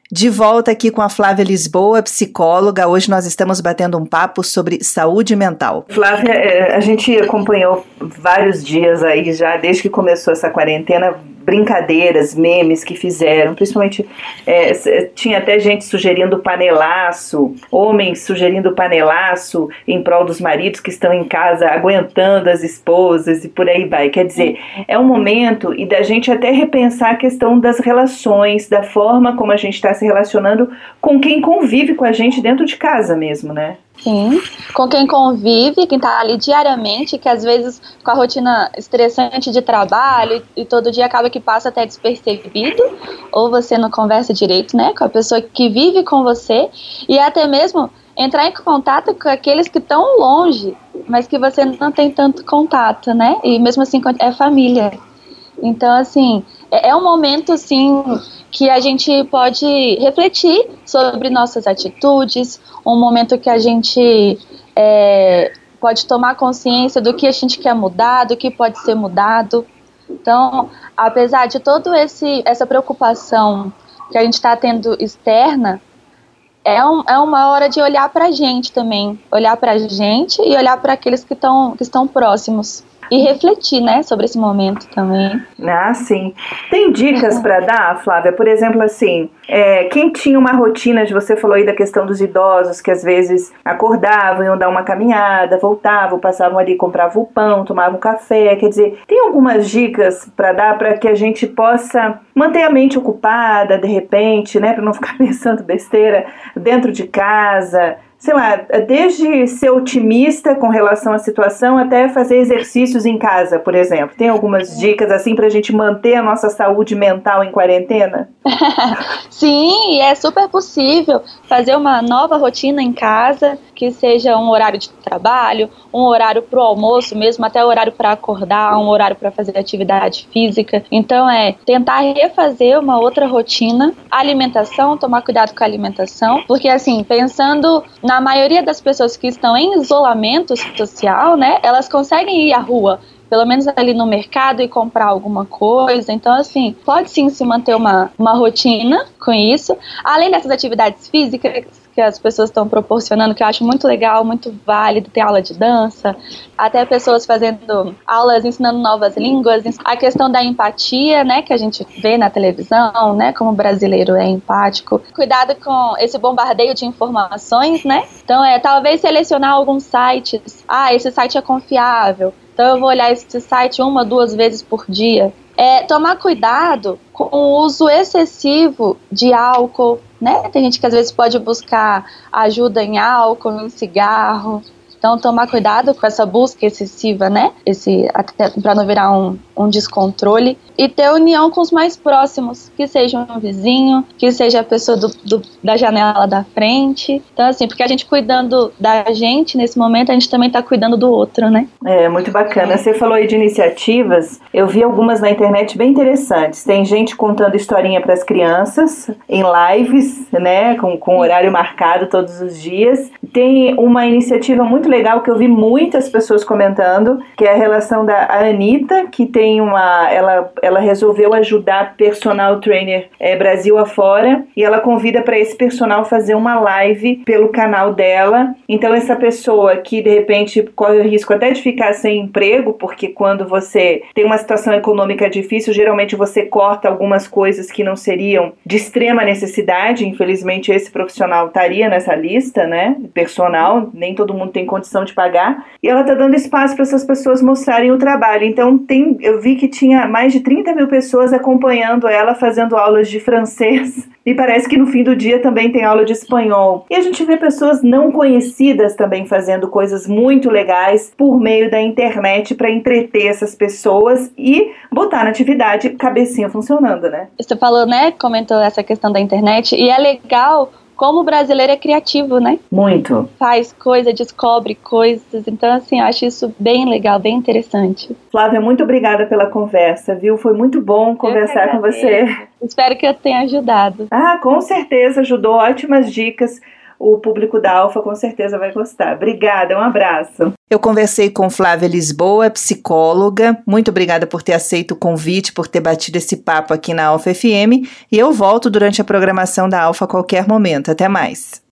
De volta aqui com a Flávia Lisboa, psicóloga. Hoje nós estamos batendo um papo sobre saúde mental. Flávia, a gente acompanhou vários dias aí já, desde que começou essa quarentena, brincadeiras, memes que fizeram, principalmente tinha até gente sugerindo panelaço, homens sugerindo panelaço em prol dos maridos que estão em casa aguentando as esposas e por aí vai. Quer dizer, é um momento e da gente até repensar a questão das relações, da forma como a gente está se relacionando com quem convive com a gente dentro de casa mesmo, né? Sim, com quem convive, quem está ali diariamente, que às vezes com a rotina estressante de trabalho e todo dia acaba que passa até despercebido, ou você não conversa direito, né, com a pessoa que vive com você, e até mesmo entrar em contato com aqueles que estão longe, mas que você não tem tanto contato, né, e mesmo assim é família. Então, assim, é um momento, assim, que a gente pode refletir sobre nossas atitudes, um momento que a gente pode tomar consciência do que a gente quer mudar, do que pode ser mudado. Então, apesar de toda essa preocupação que a gente está tendo externa, é uma hora de olhar para a gente também, olhar para a gente e olhar para aqueles que estão próximos. E refletir, né, sobre esse momento também. Ah, sim. Tem dicas para dar, Flávia? Por exemplo, assim, quem tinha uma rotina, você falou aí da questão dos idosos, que às vezes acordavam, iam dar uma caminhada, voltavam, passavam ali, compravam o pão, tomavam café. Quer dizer, tem algumas dicas para dar para que a gente possa manter a mente ocupada, de repente, né, para não ficar pensando besteira dentro de casa? Sei lá, desde ser otimista com relação à situação até fazer exercícios em casa, por exemplo. Tem algumas dicas assim pra gente manter a nossa saúde mental em quarentena? Sim, é super possível fazer uma nova rotina em casa, que seja um horário de trabalho, um horário pro almoço mesmo, até horário para acordar, um horário para fazer atividade física. Então tentar refazer uma outra rotina. Alimentação, tomar cuidado com a alimentação, porque assim, pensando na maioria das pessoas que estão em isolamento social, né, elas conseguem ir à rua, pelo menos ali no mercado e comprar alguma coisa. Então, assim, pode sim se manter uma rotina com isso. Além dessas atividades físicas que as pessoas estão proporcionando, que eu acho muito legal, muito válido, ter aula de dança, até pessoas fazendo aulas ensinando novas línguas, a questão da empatia, né, que a gente vê na televisão, né, como o brasileiro é empático. Cuidado com esse bombardeio de informações, né, então talvez selecionar alguns sites, esse site é confiável, então eu vou olhar esse site 1, 2 vezes por dia. Tomar cuidado com o uso excessivo de álcool, né? Tem gente que às vezes pode buscar ajuda em álcool, em cigarro. Então, tomar cuidado com essa busca excessiva, né? Para não virar um descontrole. E ter união com os mais próximos, que seja um vizinho, que seja a pessoa da janela da frente. Então, assim, porque a gente cuidando da gente, nesse momento, a gente também está cuidando do outro, né? Muito bacana. Você falou aí de iniciativas. Eu vi algumas na internet bem interessantes. Tem gente contando historinha para as crianças, em lives, né? Com horário marcado todos os dias. Tem uma iniciativa muito legal que eu vi muitas pessoas comentando, que é a relação da Anitta, que tem ela resolveu ajudar personal trainer Brasil afora, e ela convida para esse personal fazer uma live pelo canal dela. Então essa pessoa que de repente corre o risco até de ficar sem emprego, porque quando você tem uma situação econômica difícil, geralmente você corta algumas coisas que não seriam de extrema necessidade. Infelizmente esse profissional estaria nessa lista, né, personal, nem todo mundo tem condição de pagar, e ela está dando espaço para essas pessoas mostrarem o trabalho. Então eu vi que tinha mais de 30 mil pessoas acompanhando ela, fazendo aulas de francês, e parece que no fim do dia também tem aula de espanhol. E a gente vê pessoas não conhecidas também fazendo coisas muito legais por meio da internet para entreter essas pessoas e botar na atividade cabecinha funcionando, né? Você falou, né, comentou essa questão da internet, e é legal como o brasileiro é criativo, né? Muito. Faz coisa, descobre coisas. Então, assim, eu acho isso bem legal, bem interessante. Flávia, muito obrigada pela conversa, viu? Foi muito bom conversar com você. Espero que eu tenha ajudado. Com certeza ajudou. Ótimas dicas. o público da Alfa com certeza vai gostar. Obrigada, um abraço. Eu conversei com Flávia Lisboa, psicóloga. Muito obrigada por ter aceito o convite, por ter batido esse papo aqui na Alfa FM. E eu volto durante a programação da Alfa a qualquer momento. Até mais.